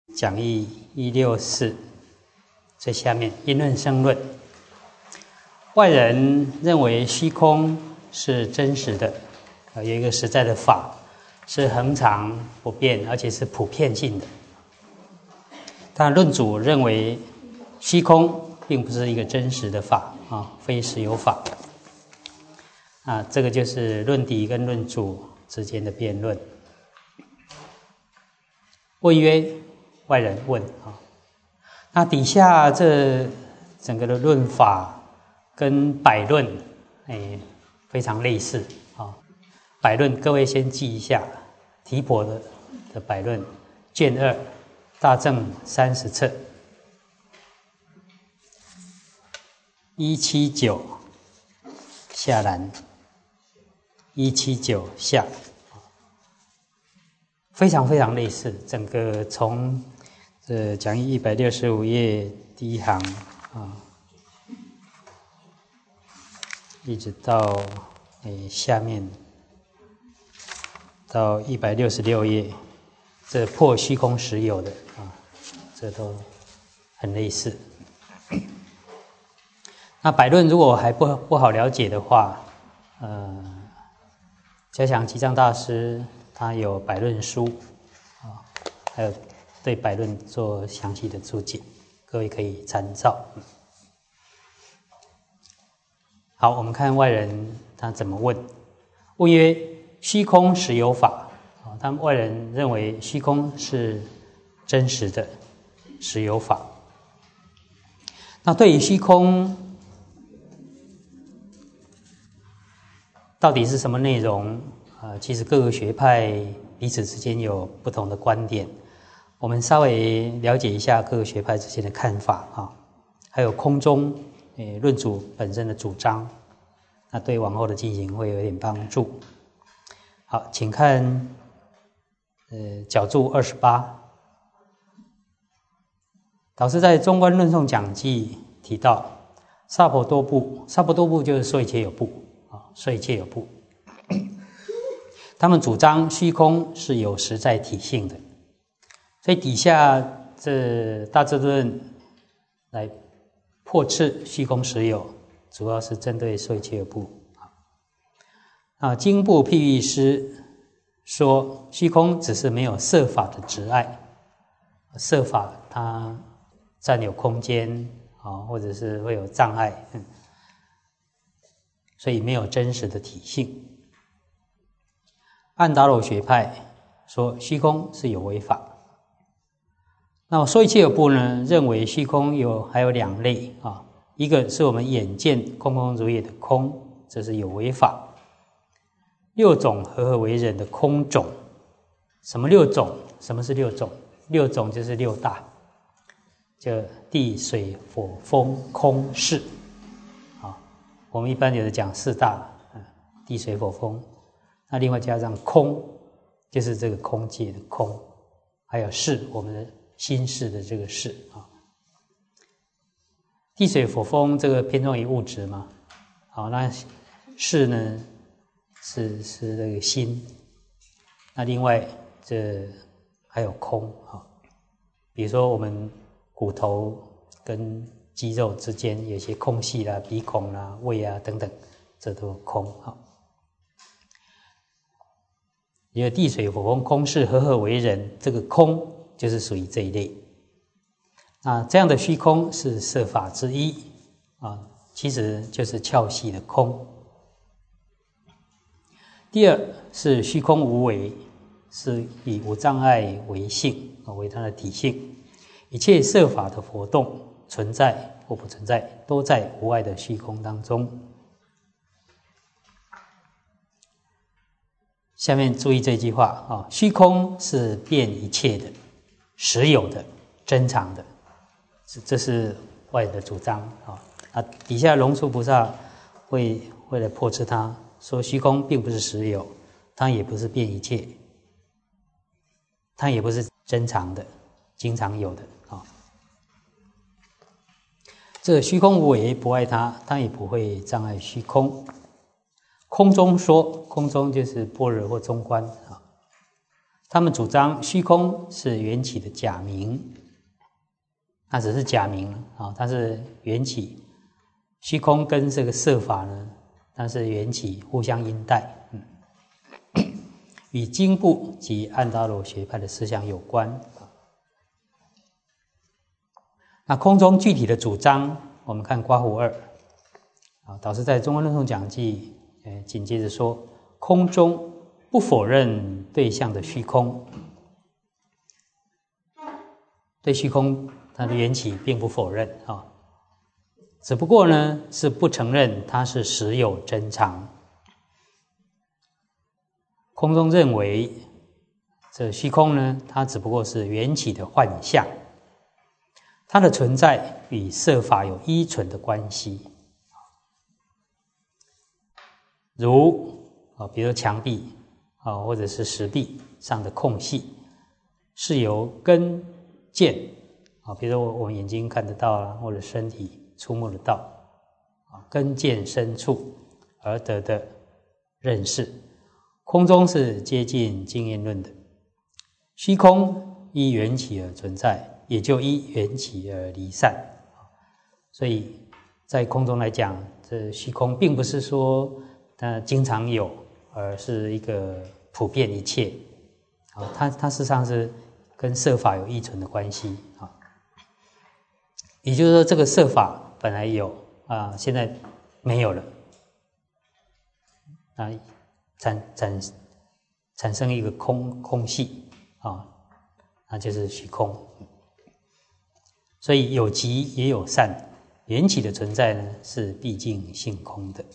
讲义164最下面因论生论。外人认为虚空是真实的，有一个实在的法，是恒常不变，而且是普遍性的。但论主认为虚空并不是一个真实的法非实有法。这个就是论敌跟论主之间的辩论。问曰，外人问那底下这整个的论法跟百论非常类似百论各位先记一下，提婆的百论卷2大正30册179下栏179下，非常非常类似。整个从讲义165页第一行一直到下面到166页，这破虚空实有的这都很类似。那百论如果还不好了解的话，嘉祥吉藏大师他有百论书还有对百论做详细的注解，各位可以参照。好，我们看外人他怎么问。问曰，虚空实有法他们外人认为虚空是真实的实有法。那对于虚空到底是什么内容其实各个学派彼此之间有不同的观点，我们稍微了解一下各个学派之间的看法还有空中论主本身的主张，那对往后的进行会有一点帮助。好，请看角注28。导师在中观论颂讲记提到萨婆多部，萨婆多部就是说一切有部说一切有部，他们主张虚空是有实在体性的，所以底下这大智度论来破斥虚空实有，主要是针对说一切有部经部譬喻师说虚空只是没有色法的执碍，色法它占有空间或者是会有障碍所以没有真实的体性。安达罗学派说虚空是有为法。那说一切有部呢，认为虚空还有2类一个是我们眼见空空如也的空，这是有为法。6种合合为人的空种。什么6种？什么是6种？6种就是6大，就地水火风空识我们一般有的讲4大地水火风，那另外加上空，就是这个空界的空，还有识，我们的心识的这个识地水火风这个偏重于物质嘛那识呢是这个心，那另外这还有空比如说我们骨头跟肌肉之间有些空隙啦、鼻孔啦、胃等等，这都空因为地水火风空识合合为人，这个空就是属于这一类。那这样的虚空是色法之一其实就是窍隙的空。第二是虚空无为，是以无障碍为性为它的体性，一切色法的活动存在或不存在都在无碍的虚空当中。下面注意这句话虚空是遍一切的、实有的、真常的，这是外人的主张底下龙树菩萨会为了破斥他，说虚空并不是实有，它也不是遍一切，它也不是真常的、经常有的这虚空无为不碍它也不会障碍虚空。空中说，空中就是般若或中观他们主张虚空是缘起的假名，它只是假名啊，它是缘起。虚空跟这个色法呢，它是缘起互相因带，与经部及安达罗学派的思想有关。那空中具体的主张，我们看刮胡2啊，导师在中观论颂讲记紧接着说，空中不否认对象的虚空，对虚空它的缘起并不否认啊，只不过呢是不承认它是实有真常。空中认为这虚空呢，它只不过是缘起的幻象，它的存在与色法有依存的关系。如比如墙壁或者是石壁上的空隙，是由根见比如说我们眼睛看得到啦，或者身体触摸得到根见深处而得的认识。空中是接近经验论的，虚空依缘起而存在，也就依缘起而离散。所以在空中来讲，这虚空并不是说它经常有，而是一个普遍一切。它事实上是跟色法有依存的关系。也就是说，这个色法本来有现在没有了，产生一个空隙那就是虚空。所以有极也有散，缘起的存在呢是毕竟性空的。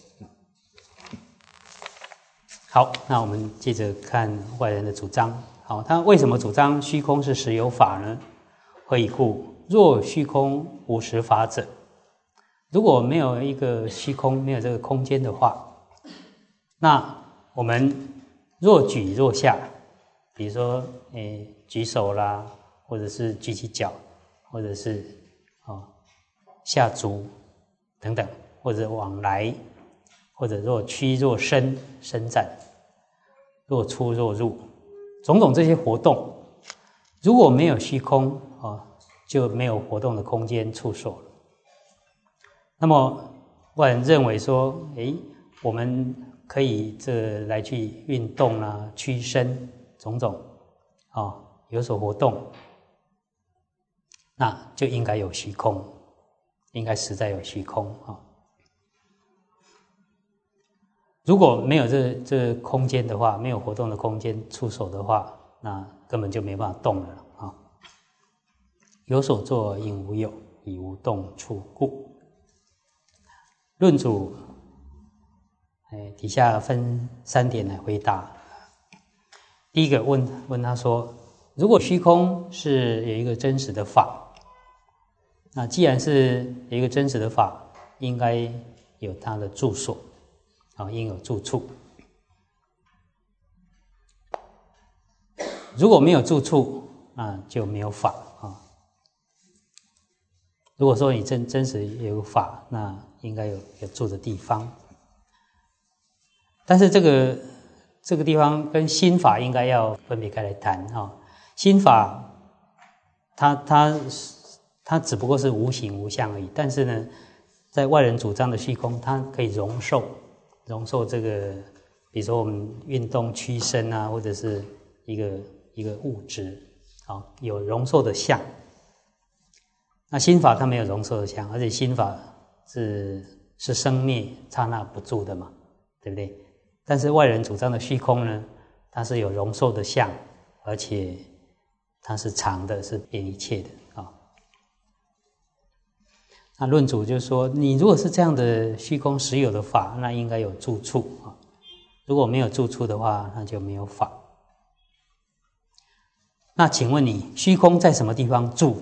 好，那我们接着看外人的主张。他为什么主张虚空是实有法呢？何以故？若虚空无实法者，如果没有一个虚空，没有这个空间的话，那我们若举若下，比如说举手啦，或者是举起脚，或者是下足等等，或者往来，或者若屈若伸，伸展，若出若入，种种这些活动，如果没有虚空就没有活动的空间触受了。那么外人认为说，我们可以这来去运动啦、屈伸种种有所活动，那就应该有虚空，应该实在有虚空如果没有这空间的话，没有活动的空间触手的话，那根本就没办法动了有所作应无有，以无动处故。论主底下分3点来回答。第一个问他说，如果虚空是有一个真实的法，那既然是有一个真实的法，应该有它的住所应有住处。如果没有住处，那就没有法如果说你真实有法，那应该有住的地方。但是这个地方跟心法应该要分别开来谈心法它只不过是无形无相而已，但是呢，在外人主张的虚空，它可以容受这个，比如说我们运动屈伸或者是一个物质有容受的相。那心法它没有容受的相，而且心法是生灭刹那不住的嘛，对不对？但是外人主张的虚空呢，它是有容受的相，而且它是常的，是遍一切的那论主就说，你如果是这样的虚空实有的法，那应该有住处如果没有住处的话，那就没有法。那请问你，虚空在什么地方住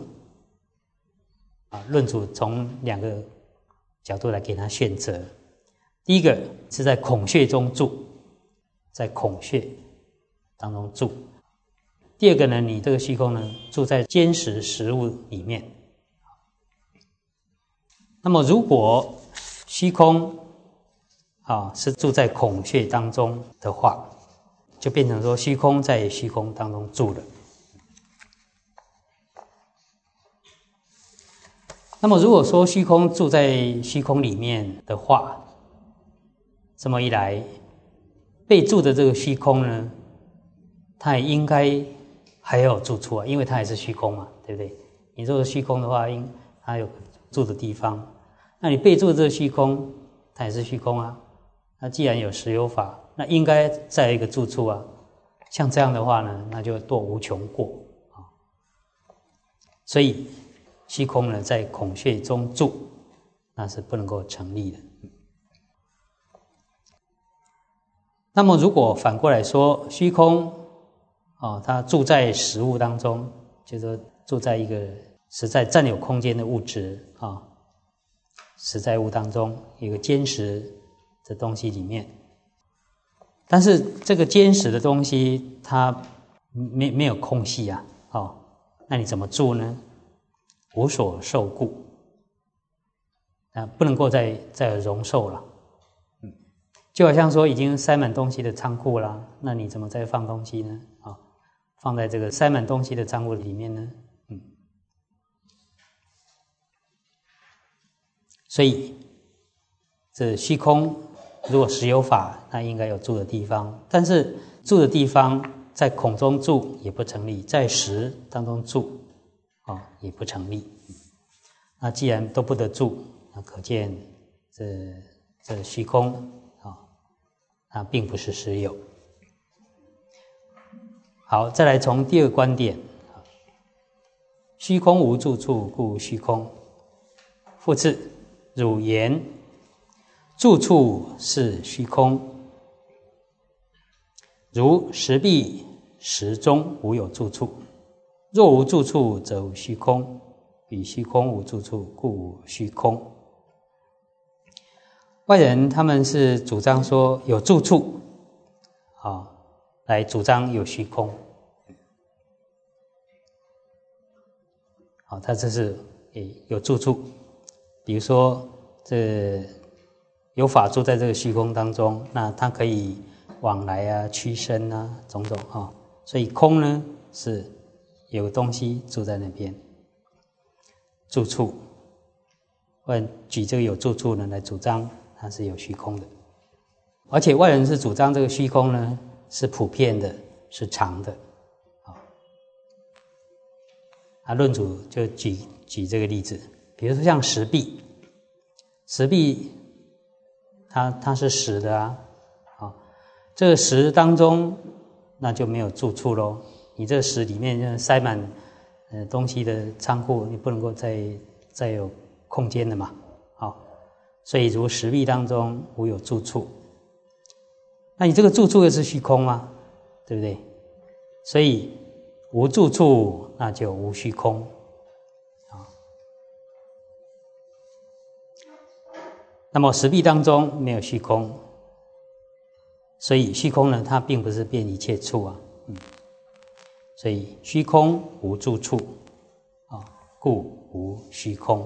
论主从2个角度来给他选择。第一个是在孔穴中住，在孔穴当中住。第二个呢，你这个虚空呢，住在坚实实物里面。那么如果虚空是住在孔穴当中的话， 就变成说虚空在虚空当中住了。那么如果说虚空住在虚空里面的话，这么一来，被住的这个虚空呢，它也应该还有住处啊，因为它也是虚空嘛，对不对？你如果虚空的话，它有住的地方，那你被住的这个虚空，它也是虚空啊。那既然有实有法，那应该再有一个住处啊。像这样的话呢，那就堕无穷过啊。所以虚空呢，在孔穴中住，那是不能够成立的。那么如果反过来说，虚空它住在实物当中，就是说住在一个实在占有空间的物质实在物当中，一个坚实的东西里面。但是这个坚实的东西它没有空隙啊，那你怎么住呢？无所受故，不能够再容受了。就好像说已经塞满东西的仓库啦，那你怎么再放东西呢？放在这个塞满东西的仓库里面呢？所以这虚空如果实有法，那应该有住的地方，但是住的地方在孔中住也不成立，在实当中住也不成立。那既然都不得住，那可见这虚空它并不是实有。好，再来从第二个观点，虚空无住处，故虚空。复次，汝言住处是虚空，如石壁石中无有住处，若无住处，则无虚空。彼虚空无住处，故无虚空。外人他们是主张说有住处来主张有虚空。他这是有住处，比如说这有法住在这个虚空当中，那它可以往来啊、屈伸啊，种种所以空呢是有东西住在那边，住处。我举这个有住处呢来主张它是有虚空的，而且外人是主张这个虚空呢是普遍的，是常的。论主就举这个例子，比如说像石壁，石壁它是实的这个实当中那就没有住处咯。你这个石里面塞满东西的仓库，你不能够再有空间的嘛，所以如石壁当中无有住处，那你这个住处又是虚空吗？对不对？所以无住处，那就无虚空那么石壁当中没有虚空，所以虚空呢，它并不是遍一切处所以虚空无住处故无虚空。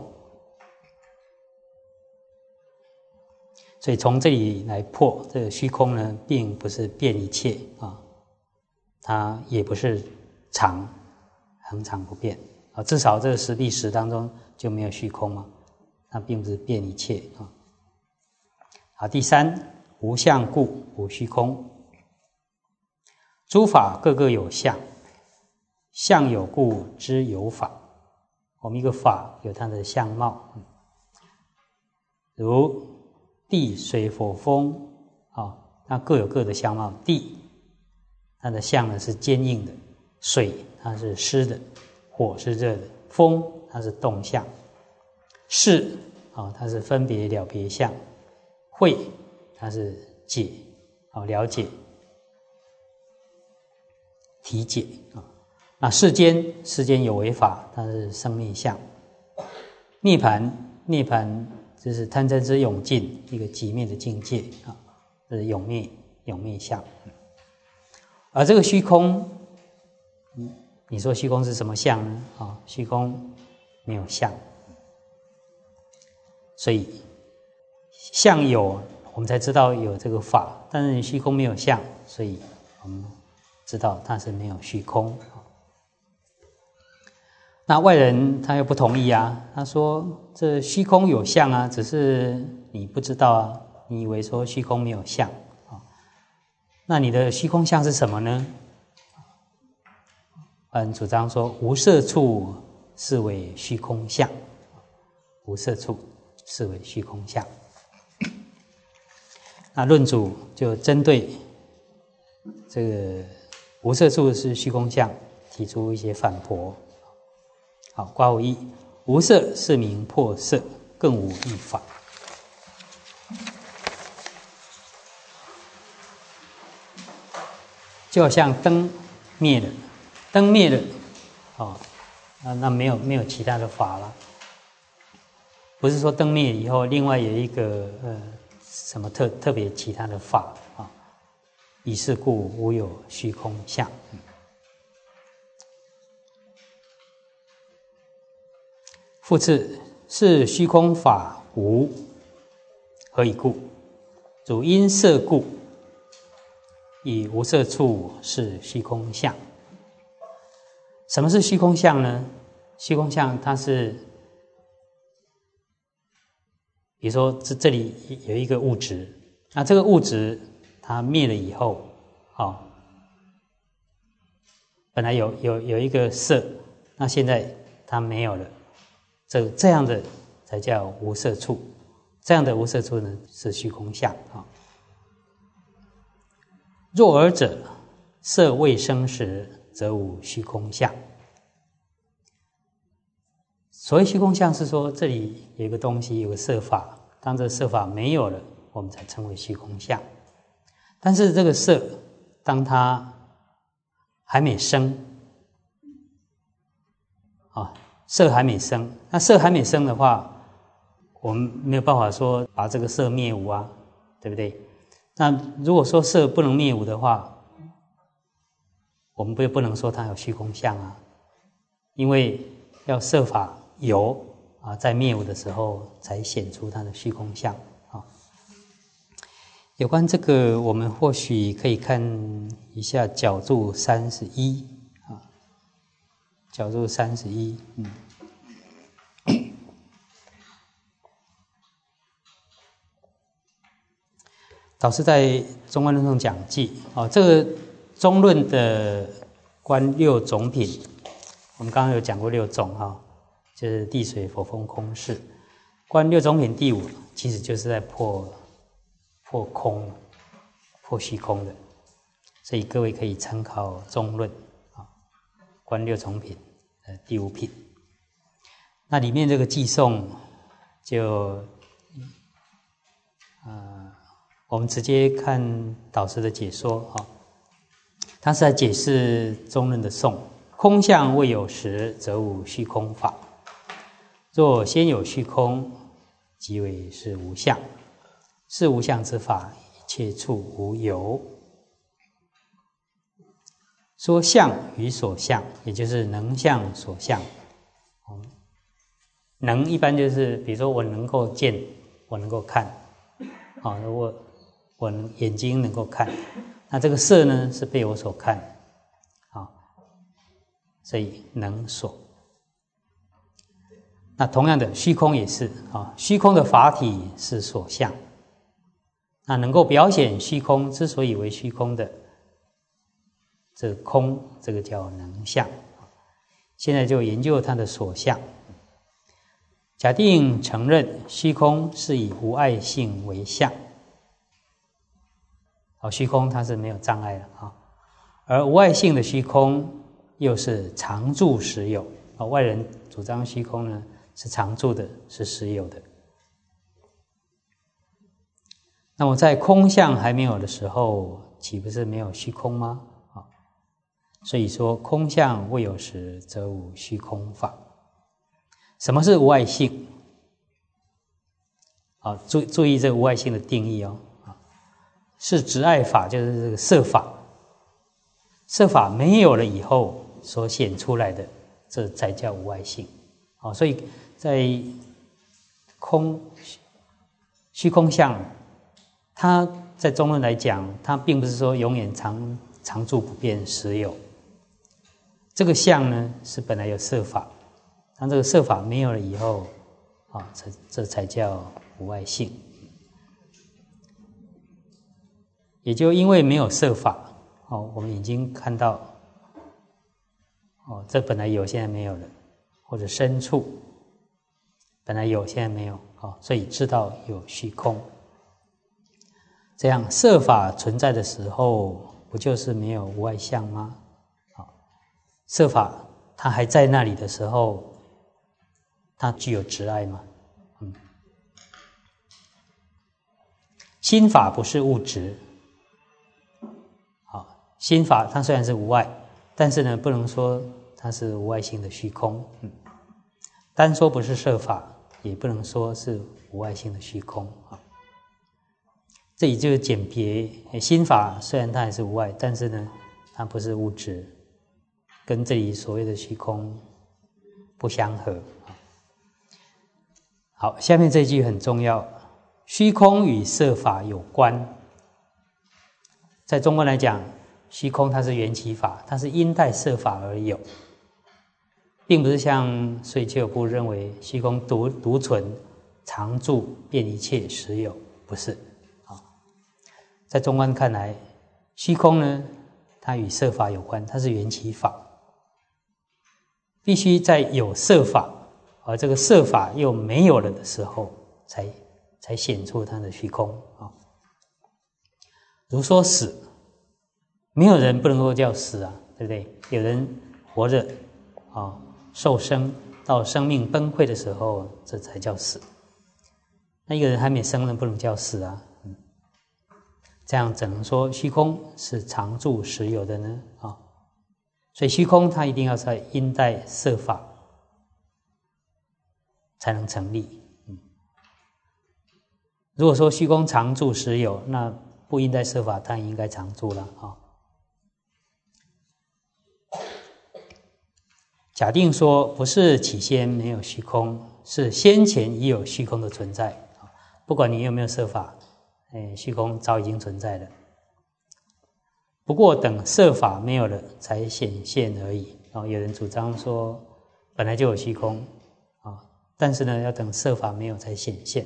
所以从这里来破，这个虚空呢，并不是遍一切它也不是常，恒常不变至少这个石壁石当中就没有虚空嘛，它并不是遍一切好，第三，无相故无虚空。诸法各各有相，相有故知有法。我们一个法有它的相貌，如地水火风它各有各的相貌。地它的相呢是坚硬的，水它是湿的，火是热的，风它是动相，事它是分别了别相，慧它是解了解体解那世间有为法，它是生灭相。涅槃就是贪嗔痴永尽，一个寂灭的境界这是永灭相。而这个虚空，你说虚空是什么相呢？虚空没有相，所以相有，我们才知道有这个法，但是虚空没有相，所以我们知道它是没有虚空。那外人他又不同意啊，他说这虚空有相啊，只是你不知道啊，你以为说虚空没有相啊，那你的虚空相是什么呢？外人主张说无色处是为虚空相，无色处是为虚空相。那论主就针对这个无色处是虚空相提出一些反驳。好，括弧一，无色是名破色，更无一法。就好像灯灭了，灯灭了，那没有其他的法了。不是说灯灭以后，另外有一个什么特别其他的法啊？以是故，无有虚空相。复次，是虚空法无，何以故？主因色故，以无色处是虚空相。什么是虚空相呢？虚空相它是，比如说这里有一个物质，那这个物质它灭了以后，本来有一个色，那现在它没有了。这样的才叫无色处，这样的无色处呢是虚空相啊。若尔者，色未生时，则无虚空相。所谓虚空相是说，这里有一个东西，有个色法，当这色法没有了，我们才称为虚空相。但是这个色，当它还没生，色还没生，那色还没生的话，我们没有办法说把这个色灭无啊，对不对？那如果说色不能灭无的话，我们不能说它有虚空相啊，因为要色法有啊，在灭无的时候才显出它的虚空相啊。有关这个，我们或许可以看一下角注31啊，角注31，导师在《中观论中讲记》这个中论的观六种品，我们刚刚有讲过六种就是地水火风空识。观六种品第五，其实就是在破空、破虚空的，所以各位可以参考中论观六种品第五品。那里面这个偈颂就我们直接看导师的解说他是在解释中论的颂：空相未有时，则无虚空法；若先有虚空，即为是无相。是无相之法，一切处无有。说相与所相，也就是能相所相。能一般就是比如说我能够见，我能够看我眼睛能够看，那这个色呢是被我所看所以能所。那同样的虚空也是虚空的法体是所相。那能够表现虚空之所以为虚空的这个空，这个叫能相。现在就研究它的所相。假定承认虚空是以无碍性为相，虚空它是没有障碍的而无碍性的虚空又是常住实有外人主张虚空呢是常住的，是实有的。那么在空相还没有的时候，岂不是没有虚空吗？所以说空相未有时，则无虚空法。什么是无碍性？注意这个无碍性的定义是执碍法，就是这个色法。色法没有了以后所显出来的，这才叫无碍性。所以在虚空相，它在中论来讲，它并不是说永远常常住不变实有。这个相呢是本来有色法，当这个色法没有了以后，这才叫无碍性。也就因为没有色法，我们已经看到，这本来有现在没有了，或者身处本来有现在没有，所以知道有虚空。这样色法存在的时候，不就是没有无碍相吗？色法它还在那里的时候，它具有执碍吗？心法不是物质，心法它虽然是无碍，但是呢，不能说它是无碍性的虚空。单说不是色法，也不能说是无碍性的虚空。这里就是简别，心法虽然它也是无碍，但是呢，它不是物质，跟这里所谓的虚空不相合。好，下面这句很重要，虚空与色法有关。在中国来讲，虚空它是缘起法，它是因带色法而有，并不是像碎切有部认为虚空独存常住遍一切实有，不是。在中观看来，虚空呢，它与色法有关，它是缘起法，必须在有色法，而这个色法又没有了的时候，才显出它的虚空。如说死，没有人不能够叫死啊，对不对？有人活着受生到生命崩溃的时候，这才叫死。那一个人还没生呢，不能叫死啊。这样怎能说虚空是常住实有的呢？所以虚空它一定要在因带色法才能成立。如果说虚空常住实有，那不因带色法，它应该常住了。假定说不是起先没有虚空，是先前已有虚空的存在。不管你有没有色法，虚空早已经存在了，不过等色法没有了才显现而已。有人主张说本来就有虚空，但是呢要等色法没有才显现。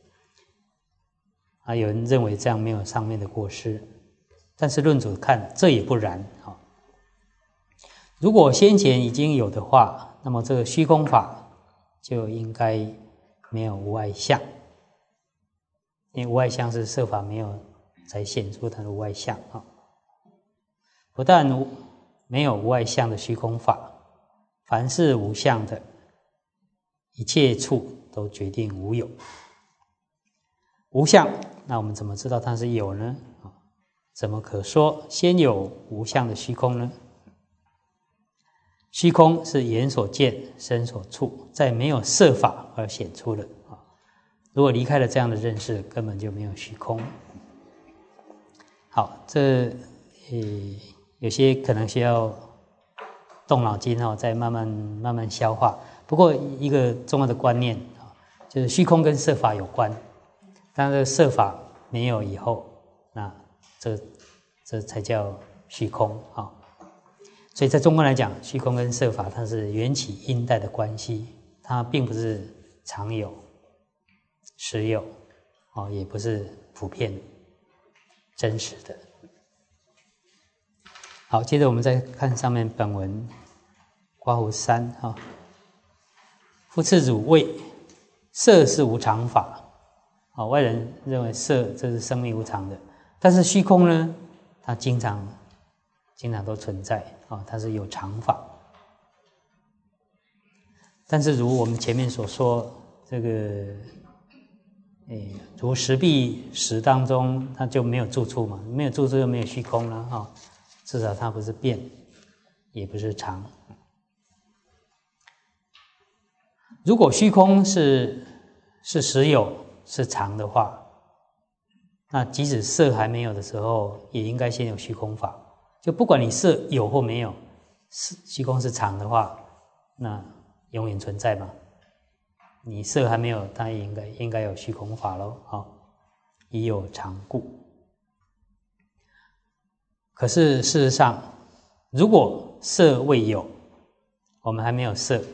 有人认为这样没有上面的过失，但是论主看这也不然。如果先前已经有的话，那么这个虚空法就应该没有无碍相，因为无碍相是色法没有才显出它的无碍相。不但没有无碍相的虚空法，凡是无相的一切处都决定无有。无相，那我们怎么知道它是有呢？怎么可说先有无相的虚空呢？虚空是眼所见身所触，在没有色法而显出的。如果离开了这样的认识，根本就没有虚空。好，这有些可能需要动脑筋再慢慢消化。不过一个重要的观念就是虚空跟色法有关，当这个色法没有以后，那这才叫虚空。所以在中观来讲，虚空跟色法它是缘起因带的关系，它并不是常有实有，也不是普遍真实的。好，接着我们再看上面本文括弧3。复次汝谓色是无常法，外人认为色这是生命无常的，但是虚空呢，它经常都存在，它是有常法。但是如我们前面所说，这个如实蔽实当中，它就没有住处嘛，没有住处就没有虚空了。至少它不是变，也不是常。如果虚空是实有是常的话，那即使色还没有的时候，也应该先有虚空法。就不管你色有或没有，虚空是常的话，那永远存在嘛。你色还没有，它也应该有虚空法咯。已有常故。 可是事实上，如果色未有，我们还没有色，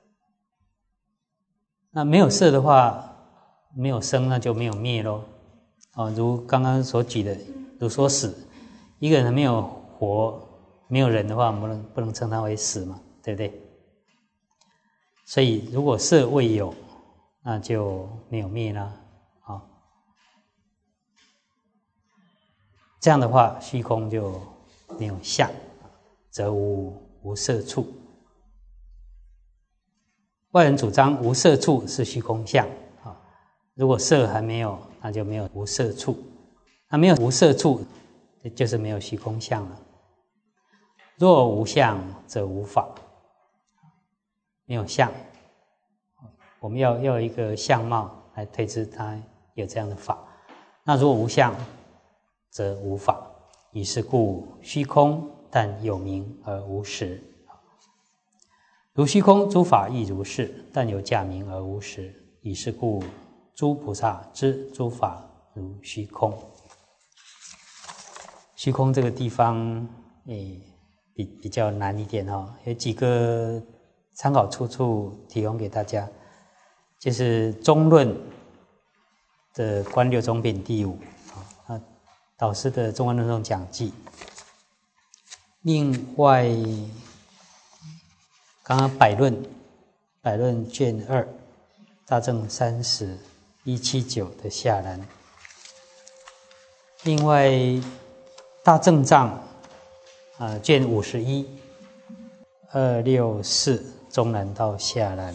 那没有色的话，没有生，那就没有灭咯。如刚刚所举的，如说死，一个人没有活，没有人的话，我们不能称他为死嘛，对不对？所以如果色未有，那就没有灭啦。这样的话，虚空就没有相，则无色处。外人主张无色处是虚空相，如果色还没有，那就没有无色处。那没有无色处，就是没有虚空相了。若无相，则无法。没有相，我们要有一个相貌来推知它有这样的法。那如果无相，则无法。以是故，虚空但有名而无实。如虚空诸法亦如是，但有假名而无实。以是故，诸菩萨知诸法如虚空。虚空这个地方，比较难一点哦。有几个参考出处提供给大家，就是中论的观六宗品第5。导师的中观论颂讲记。另外，刚刚百论卷2，大正30 179的下栏。另外，大正藏卷51 264中栏到下栏，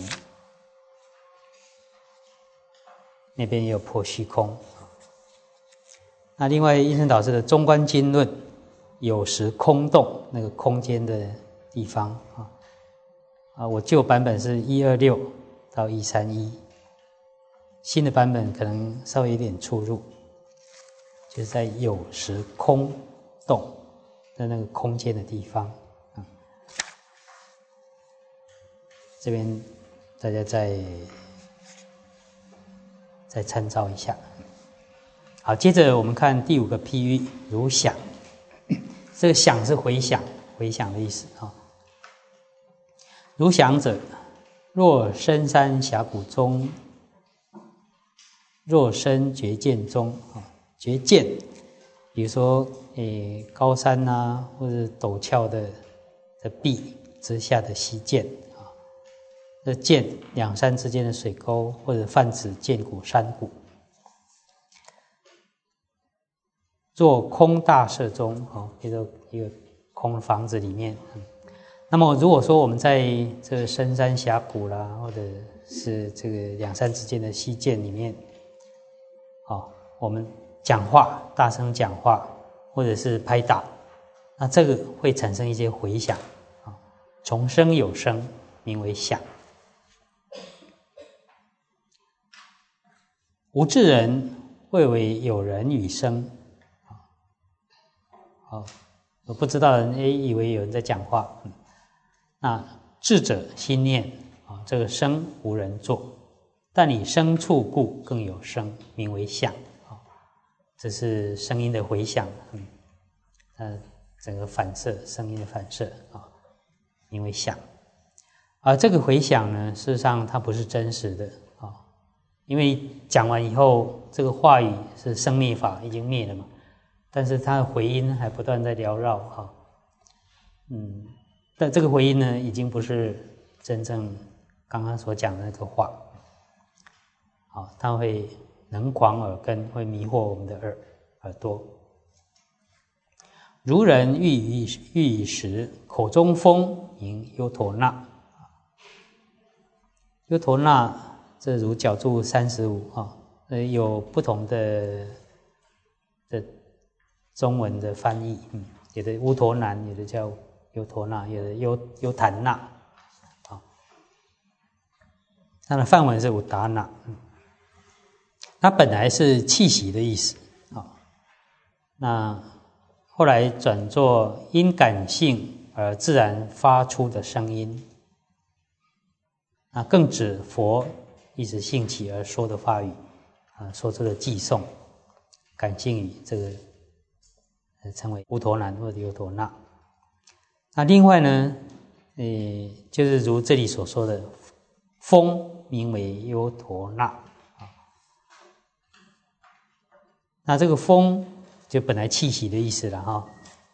那边也有破虚空。那另外，应成导师的中观经论有时空洞，那个空间的地方我旧版本是126到131，新的版本可能稍微有点出入，就是在有时空洞的那个空间的地方这边大家再参照一下。好，接着我们看第5个譬喻，如想。这个想是回想的意思如想者，若深山峡谷中，若深绝涧中绝涧，比如说高山或者陡峭的壁之下的溪涧这涧两山之间的水沟，或者泛指涧谷山谷。若空大舍中比如说一个空的房子里面那么如果说我们在这个深山峡谷啦，或者是这个两山之间的溪涧里面我们讲话，大声讲话，或者是拍打，那这个会产生一些回响从声有声，名为响。无智人谓为有人语声我不知道的人以为有人在讲话那智者心念这个声无人作，但以声处故更有声，名为响这是声音的回响整个反射，声音的反射名为响。而这个回响呢，事实上它不是真实的因为讲完以后，这个话语是生灭法，已经灭了嘛，但是它的回音还不断在缭绕但这个回音呢，已经不是真正刚刚所讲的那个话它会能狂耳根，会迷惑我们的耳朵。如人欲以食，口中风名优陀那。优陀那这如角注35有不同的中文的翻译有的乌陀南，有的叫优陀那，有的优檀那它的梵文是乌达那它本来是气息的意思那后来转作因感性而自然发出的声音更指佛一时兴起而说的话语说出的偈颂感性语，这个称为乌陀南或者优陀那。那另外呢，就是如这里所说的，风名为优陀那。那这个风就本来气息的意思了哈。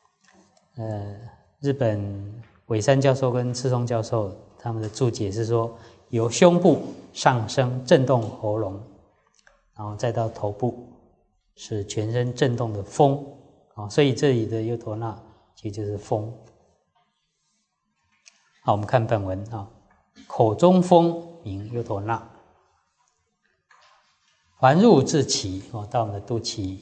日本尾山教授跟赤松教授他们的注解是说，由胸部上升震动喉咙，然后再到头部，是全身震动的风啊。所以这里的优陀那其实就是风。好，我们看本文啊，口中风名优陀那。环入至脐到我们的肚脐，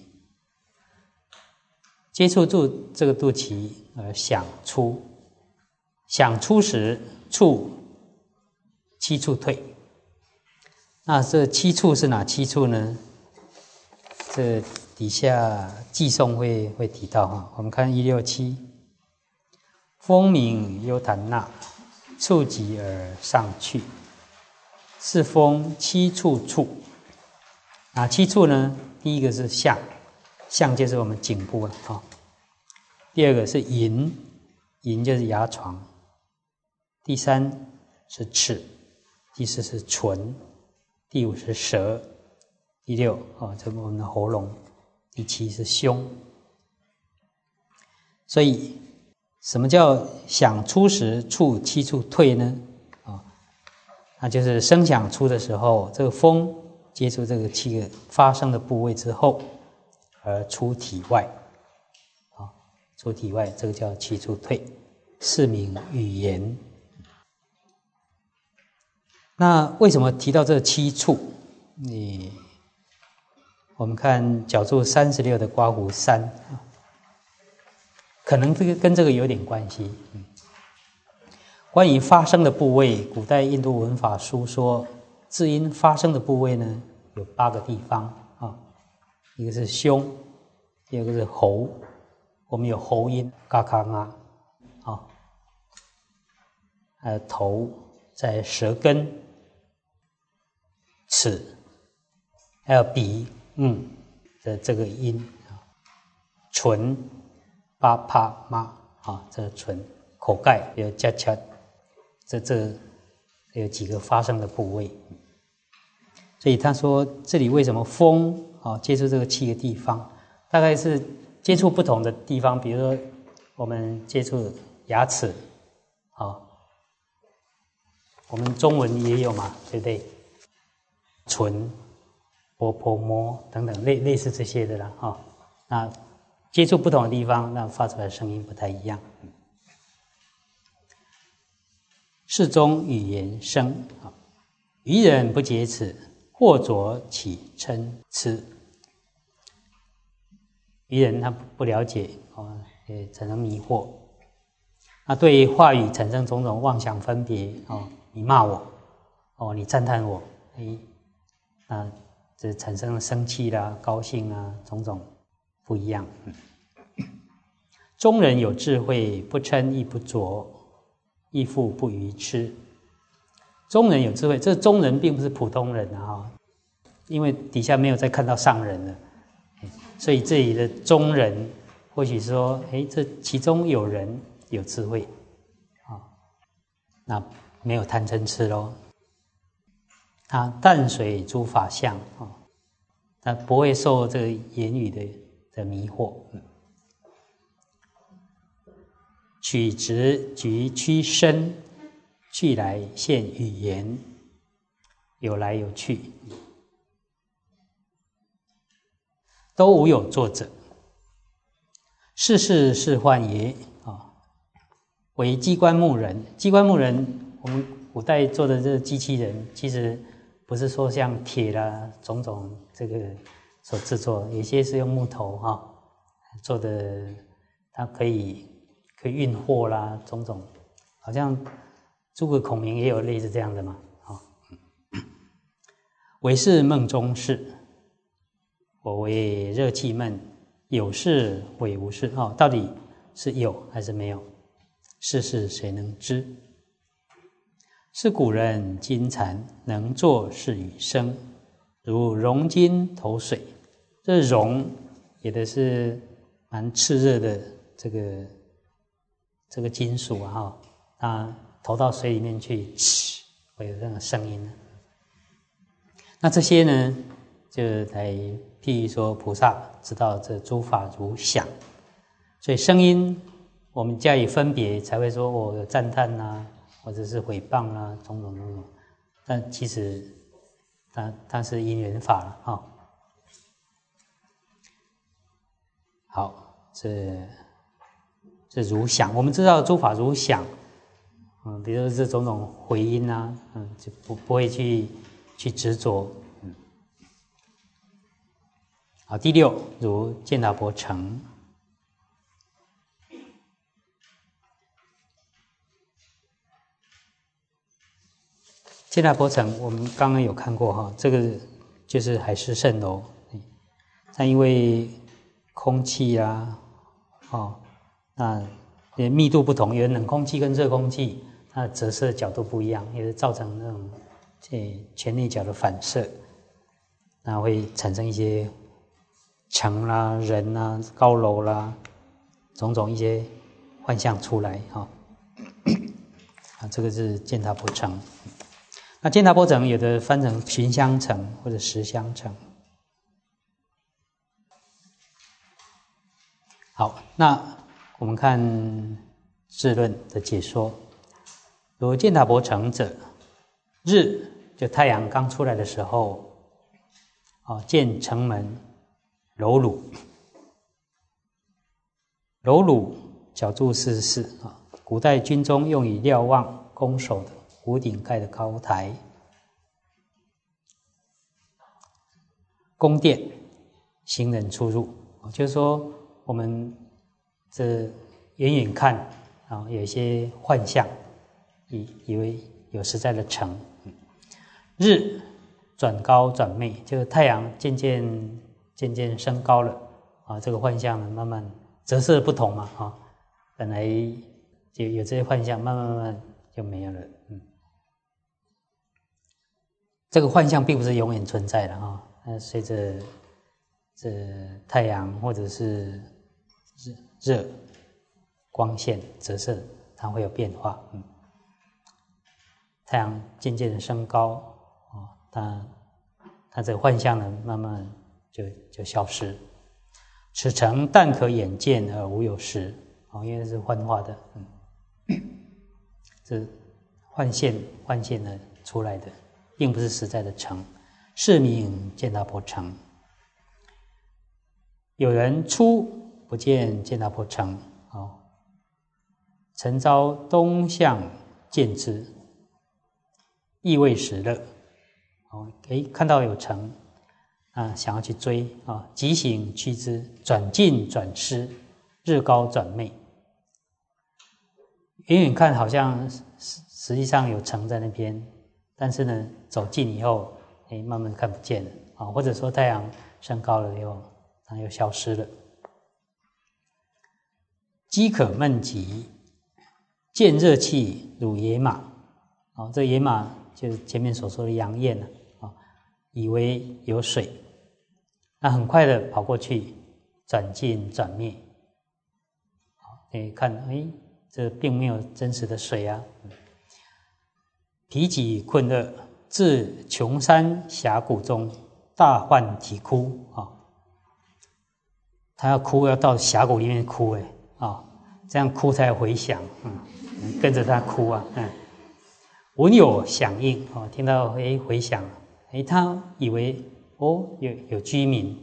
接触住这个肚脐而想出，想出时处七处退。那这七处是哪七处呢？这底下寄颂会提到哈。我们看167，风名优檀那，触及而上去，是风七处处。哪七处呢？第一个是项，项就是我们颈部了啊。第二个是龈，龈就是牙床。第三是齿，第四是唇，第五是舌，第六这个我们的喉咙，第七是胸。所以什么叫想出时处七处退呢？那就是声响出的时候，这个风接触这个七个发声的部位之后，而出体外，出体外，这个叫七处退，是名语言。那为什么提到这七处？我们看角注36的刮胡3，可能这个跟这个有点关系。关于发声的部位，古代印度文法书说，字音发声的部位呢，有8个地方啊，一个是胸，第二个是喉，我们有喉音嘎卡啊，还有头，在舌根、齿，还有鼻的这个音啊，唇巴帕妈这个唇，口盖有加恰，这有几个发声的部位。所以他说这里为什么风接触这个7个地方，大概是接触不同的地方，比如说我们接触牙齿，我们中文也有嘛，对不对？唇、婆摸等等类似这些的啦那接触不同的地方，那发出来的声音不太一样。是中语言声愚人不解此，或着起嗔痴。愚人他不了解也产生迷惑。那对话语产生种种妄想分别你骂我你赞叹我这产生了生气啦、高兴啦，种种不一样。中人有智慧，不嗔亦不着，亦复不愚痴。中人有智慧，这中人并不是普通人因为底下没有再看到上人了，所以这里的中人或许说这其中有人有智慧那没有贪嗔痴咯。淡水诸法相他不会受这个言语的迷惑。取直局趋深，去来现语言，有来有去，都无有作者。世事是幻也为机关木人。机关木人，我们古代做的这个机器人，其实不是说像铁啦种种这个所制作，有些是用木头做的，它可以运货啦，种种，好像诸葛孔明也有类似这样的嘛唯是梦中事，我为热气闷，有事伪无事到底是有还是没有？世事谁能知？是古人金蝉能作是与声，如融金投水。这融也的是蛮炽热的这个金属啊，那投到水里面去，会有这种声音。那这些呢，就来譬喻说，菩萨知道这诸法如响，所以声音我们加以分别，才会说我有赞叹啊，或者是诽谤啊，种种。但其实它是因缘法了啊。好，这如响，我们知道诸法如响，比如说这种种回音啊，就不会去执着。好，第六，如犍达婆城。犍达婆城，我们刚刚有看过哈，这个就是海市蜃楼。但因为空气啊，那密度不同，有冷空气跟热空气，它的折射角度不一样，也是造成那种前内角的反射，那会产生一些城啦、人啦、高楼啦，种种一些幻象出来这个是犍达婆城。那犍达婆城有的翻成寻香城或者十香城。好，那我们看智论的解说。如犍达婆城者，日就太阳刚出来的时候，见城门楼橹，楼橹角柱44古代军中用以瞭望攻守的屋顶盖的高台。宫殿行人出入，就是说我们这远远看有一些幻象，以为有实在的城。日转高转昧，就是太阳渐渐升高了这个幻象呢慢慢折射不同嘛本来就有这些幻象，慢慢就没有了。这个幻象并不是永远存在的随着这太阳或者是热光线折射，它会有变化。太阳渐渐的升高它这个幻象呢慢慢就消失。此城但可眼见而无有实因为是幻化的这幻现的出来的，并不是实在的城，是名犍达婆城。有人初不见犍达婆城晨朝东向见之，意未时乐看到有城想要去追急行趋之，转近转失，日高转昧。远远看好像实际上有城在那边，但是呢走近以后慢慢看不见了或者说太阳升高了以后它又消失了。饥渴闷急，见热气如野马这野马就是前面所说的杨燕以为有水，那很快的跑过去，转近转灭看这并没有真实的水疲己困厄，至穷山峡谷中，大唤啼哭他要哭，要到峡谷里面哭这样哭才有回响跟着他哭闻有响应听到回响他以为有居民，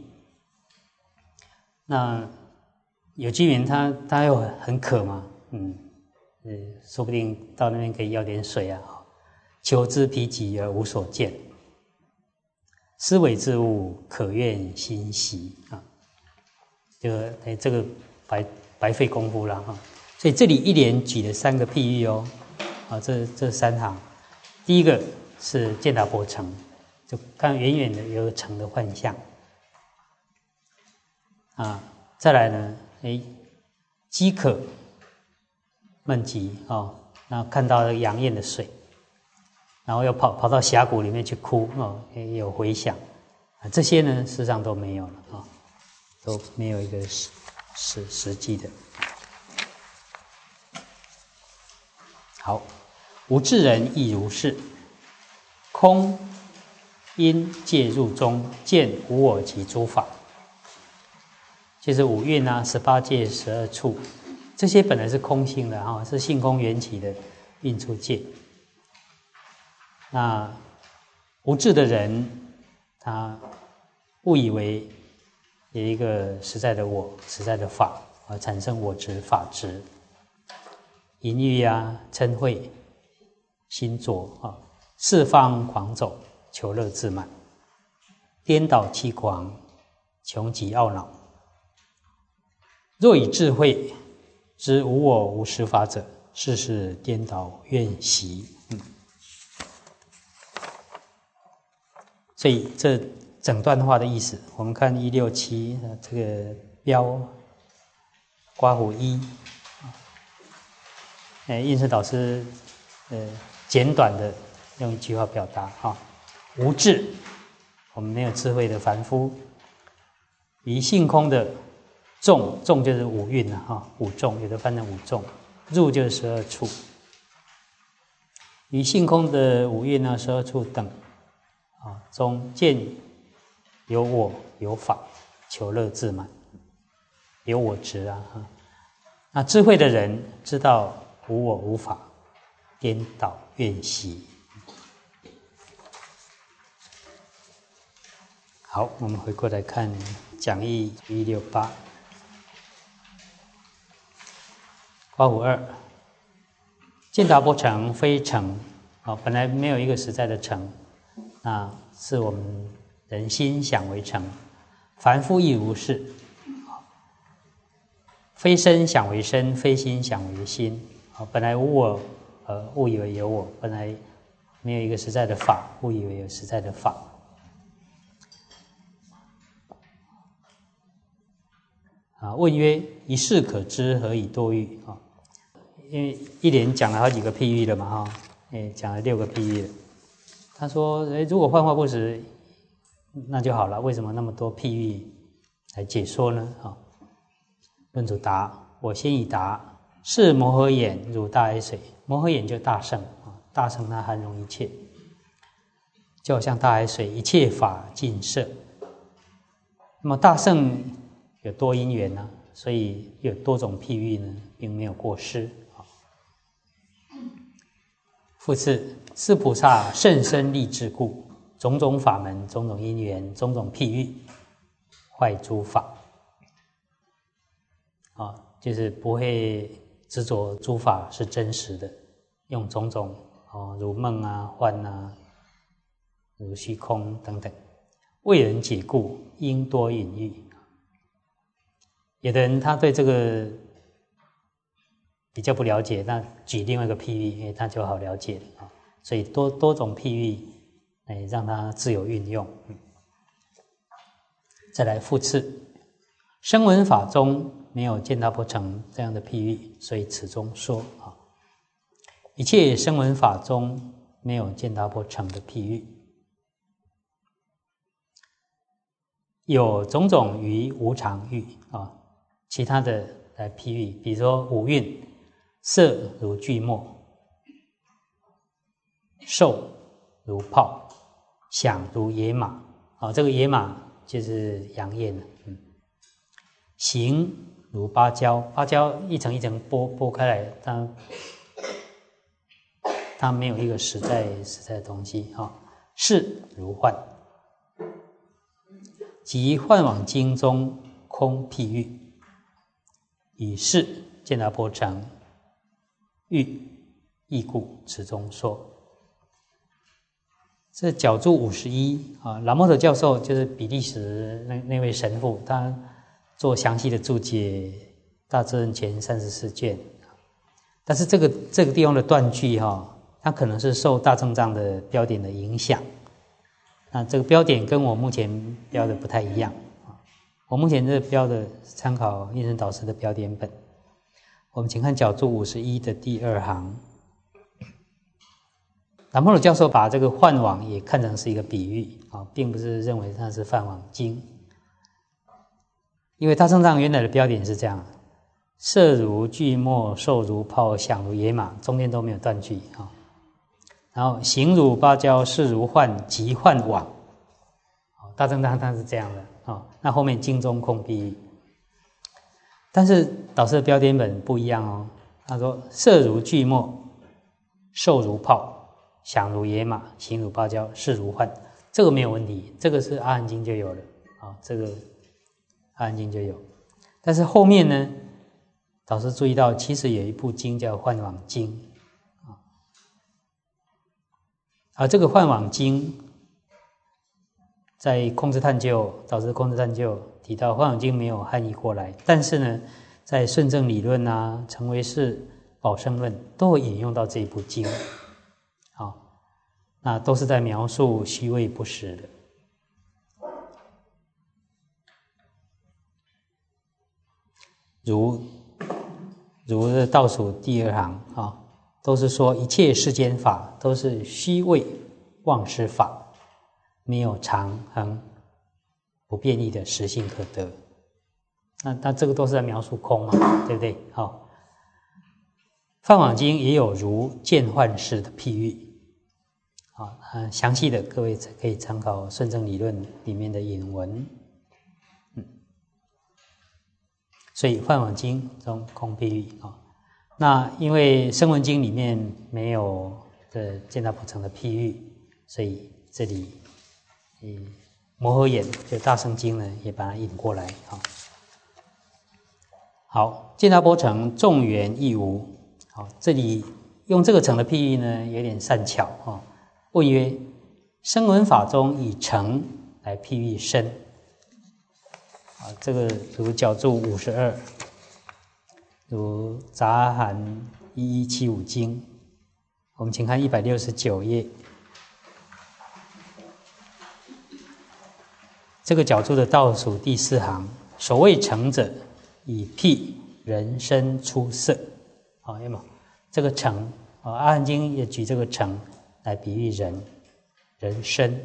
那有居民他又很渴嘛说不定到那边可以要点水求之疲己而无所见，思惟之物，可愿心息就这个白费功夫了所以这里一连举了3个譬喻这3行，第一个是犍达婆城，就看远远的有个城的幻象再来呢饥渴闷急然后看到杨燕的水，然后又跑到峡谷里面去哭有回响这些呢事实上都没有了都没有一个是实际的。好，无智人亦如是，空因介入中，见无我及诸法。就是五蕴啊，18界、12处，这些本来是空性的是性空缘起的蕴处界。那无智的人，他误以为有一个实在的我、实在的法，而产生我执、法执。淫欲啊，嗔恚，心浊四方狂走，求乐自满，颠倒欺狂，穷极懊恼。若以智慧知无我无实法者，世事颠倒怨习。所以这整段话的意思，我们看167这个标括弧1。印顺导师简短的用一句话表达无智，我们没有智慧的凡夫，于性空的众就是五蕴五众，有的翻成五众，入就是12处，于性空的五蕴12处等中见有我有法，求乐自满，有我执那智慧的人知道无我无法，颠倒怨习。好，我们回过来看讲义168，括弧2，见达波城非城本来没有一个实在的城，那是我们人心想为城，凡夫亦如是，非身想为身，非心想为心。本来无我，误以为有我；本来没有一个实在的法，误以为有实在的法。问曰：一事可知，何以多欲？因为一连讲了好几个譬喻了嘛，讲了6个譬喻了。他说：如果幻化不实，那就好了，为什么那么多譬喻来解说呢？论主答：我先已答。是摩诃眼如大海水，摩诃眼就大乘，大乘它含容一切，就好像大海水，一切法尽摄。那么大乘有多因缘所以有多种譬喻呢，并没有过失。复次，是菩萨甚深利智故，种种法门、种种因缘、种种譬喻，坏诸法。就是不会执着诸法是真实的，用种种如梦幻如虚空等等，为人解故，因多隐喻。有的人他对这个比较不了解，那举另外一个譬喻，他就好了解了所以多种譬喻，让他自由运用。再来复次，声闻法中没有见达波城这样的譬喻，所以此中说一切声闻法中没有见达波城的譬喻，有种种于无常喻其他的来譬喻，比如说五蕴，色如巨墨，受如泡，想如野马这个野马就是阳焰形如芭蕉，芭蕉一层一层剥开来，它没有一个实在的东西事如幻，即幻网经中空譬喻，以是见达波城喻义故，此中说。这角注51拉莫特教授就是比利时那位神父，他做详细的注解大智论前34卷，但是这个地方的断句它可能是受大正藏的标点的影响，那这个标点跟我目前标的不太一样我目前这标的参考印顺导师的标点本。我们请看角注51的第2行，拉莫特教授把这个幻网也看成是一个比喻并不是认为它是梵网经。 因为大乘藏原来的标点是这样，色如巨墨，受如泡，想如野马，中间都没有断句啊。然后形如芭蕉，事如幻，即幻网。大乘藏它是这样的啊。那后面经中空譬喻，但是导师的标点本不一样哦。他说色如巨墨，受如泡，想如野马，形如芭蕉，事如幻。这个没有问题，这个是阿含经就有了啊，这个阿含经就有。但是后面呢，导师注意到，其实有一部经叫《幻网经》啊，这个《幻网经》在空知探究，导师空知探究提到，《幻网经》没有汉译过来，但是呢，在顺正理论啊、成唯识、宝生论都会引用到这一部经，那都是在描述虚伪不实的。如的倒数第2行啊，都是说一切世间法都是虚伪妄失法，没有常恒不变异的实性可得。那这个都是在描述空嘛，对不对？好，梵网经也有如见幻视的譬喻。详细的各位可以参考顺正理论里面的引文。所以梵网经中空譬喻啊。那因为声闻经里面没有的见大婆城的譬喻，所以这里摩诃衍就大乘经呢也把它引过来啊。好，见大婆城众缘亦无。好，这里用这个城的譬喻呢有点善巧啊。问曰：声闻法中以城来譬喻身。这个如角注52，如杂含1175经，我们请看169页。这个角注的倒数第4行，所谓城者，以譬人身出色。有没有？这个城，阿含经也举这个城来比喻人身。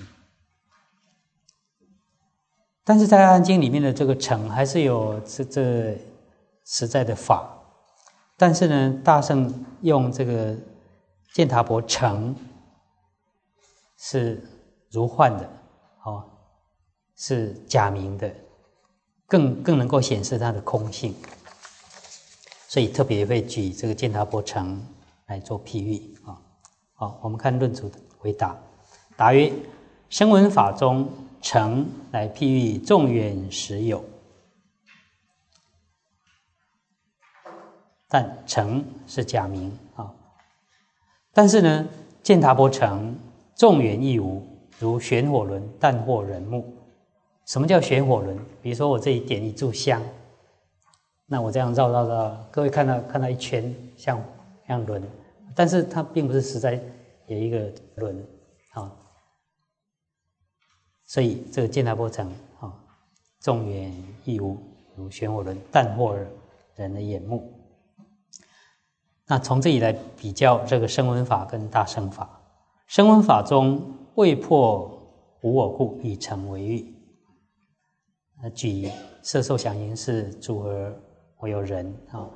但是在阿含经里面的这个城还是有这实在的法，但是呢，大乘用这个见塔婆城是如幻的，是假名的，更能够显示它的空性，所以特别会举这个见塔婆城来做譬喻啊。好，我们看论主的回答，答曰：声闻法中，城来譬喻众缘实有，但城是假名啊。但是呢，见塔婆城众缘亦无，如旋火轮淡惑人目。什么叫旋火轮？比如说我这里点一炷香，那我这样绕，各位看到一圈像轮，但是它并不是实在有一个轮啊。所以这个见塔婆城众缘亦无，如旋火轮淡惑人的眼目。那从这里来比较这个声闻法跟大乘法。声闻法中未破无我故，以城为喻。举色受想行识组合唯有人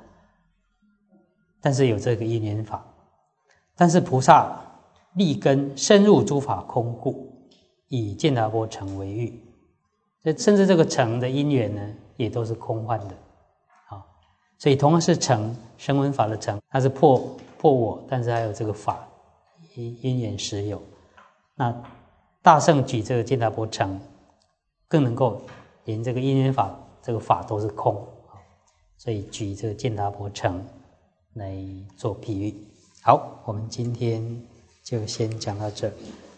但是有这个因缘法。但是菩萨立根深入诸法空故，以见塔婆城为喻。甚至这个城的因缘呢，也都是空幻的。所以同样是城，声闻法的城，它是破我，但是还有这个法因缘实有。那大乘举这个见塔婆城，更能够连这个因缘法这个法都是空，所以举这个见塔婆城来做譬喻。好，我们今天就先讲到这。